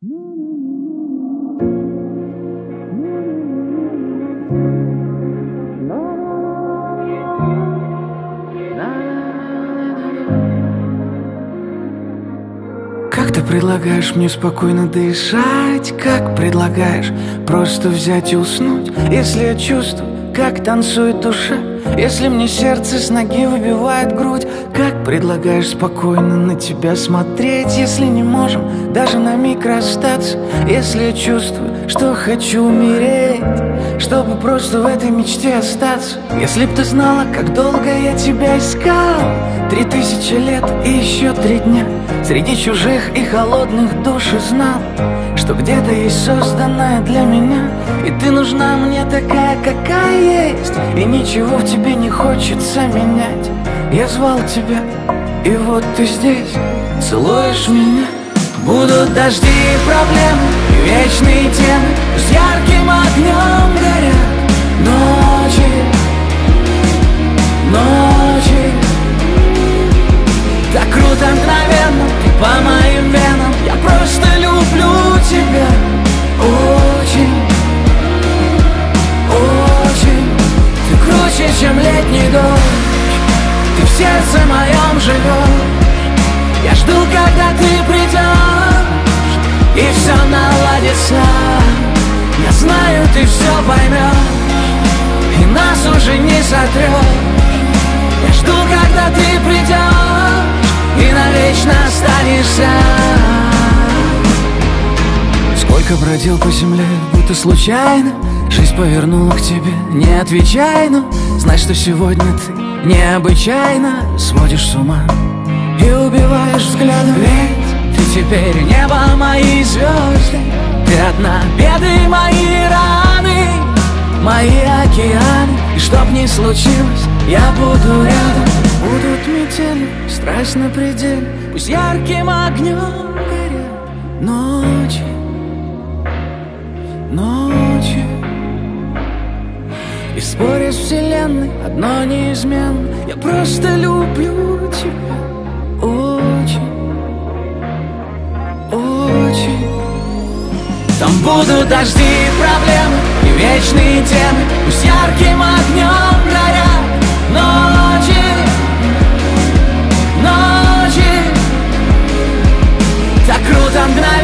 Как ты предлагаешь мне спокойно дышать? Как предлагаешь просто взять и уснуть? Если я чувствую, как танцует душа, если мне сердце с ноги выбивает грудь, как предлагаешь спокойно на тебя смотреть? Если не можем даже на миг расстаться, если я чувствую, что хочу умереть, чтобы просто в этой мечте остаться. Если б ты знала, как долго я тебя искал, 3000 лет и еще 3 дня среди чужих и холодных душ, и знал, что где-то есть созданная для меня, и ты нужна мне такая, какая есть, и ничего в тебе не хочется менять. Я звал тебя, и вот ты здесь, целуешь меня. Будут дожди и проблемы, и вечные темы, с ярким огнем горят ночи, ночи. Так круто, мгновенно, ты по моим венам. Я просто люблю тебя очень, очень. Ты круче, чем летний дождь, ты в сердце моем живешь. Я жду, когда ты придешь, и все наладится. Я знаю, ты все поймешь, и нас уже не сотрешь. Я жду, когда ты придешь, и навечно останешься. Сколько бродил по земле, будто случайно жизнь повернула к тебе. Не отвечай, но знай, что сегодня ты необычайно сводишь с ума и убиваешь взглядом. Ведь ты теперь небо, мои звезды, ты одна, беды мои, раны, мои океаны. И чтоб ни случилось, я буду рядом. Будут метели, страсть на пределе, пусть ярким огнем горят ночи, ночи. И в споре с вселенной одно неизменно: я просто люблю тебя очень, очень. Там будут дожди и проблемы, и вечные темы, пусть ярким огнем горят ночи, ночи. Так круто, мгновенно,